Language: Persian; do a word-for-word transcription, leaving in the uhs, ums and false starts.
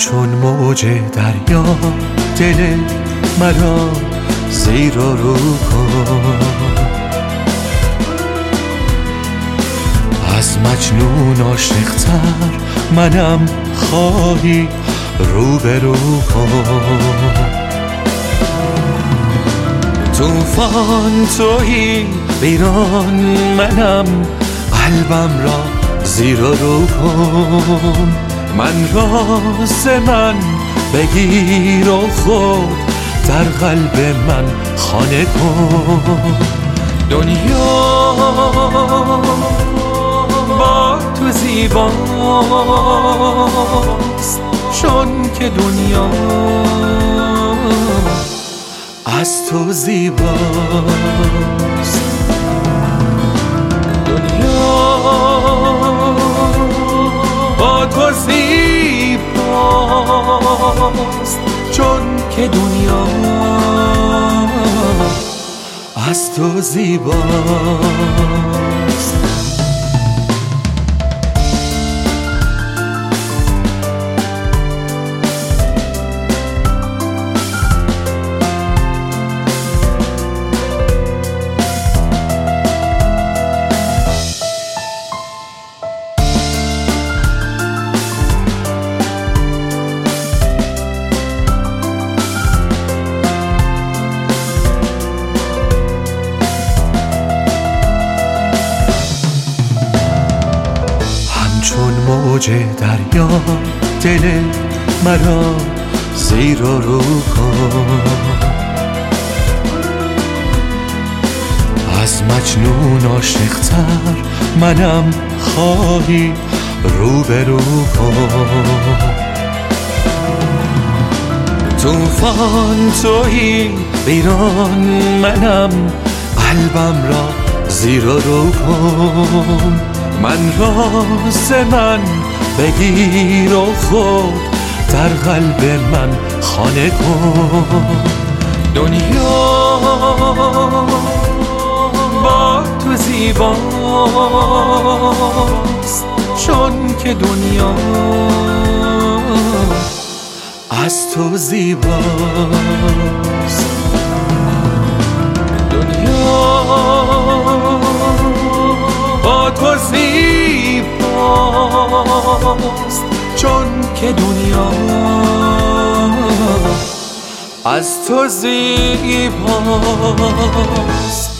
همچون موج دریا دل مرا زیر و رو کن. از مجنون عاشق‌تر منم خواهی روبرو کن. طوفان تویی ویران منم قلبم را زیر و رو کن. من راز من بگیر و خود در قلب من خانه کن. دنیا با تو زیباست چون که دنیا از تو زیباست. دنیا با تو زیباست چون که دنیا از تو زیباست. چون موج دریا دل مرا زیر و رو کن. از مجنون عاشق‌تر منم خواهی روبرو کن. طوفان تویی ویران منم قلبم را زیر و رو کن. من راز من بگیر و خود در قلب من خانه کن. دنیا با تو زیباست چون که دنیا از تو زیباست. دنیا با تو زیباست چون که دنیا از تو زیباست.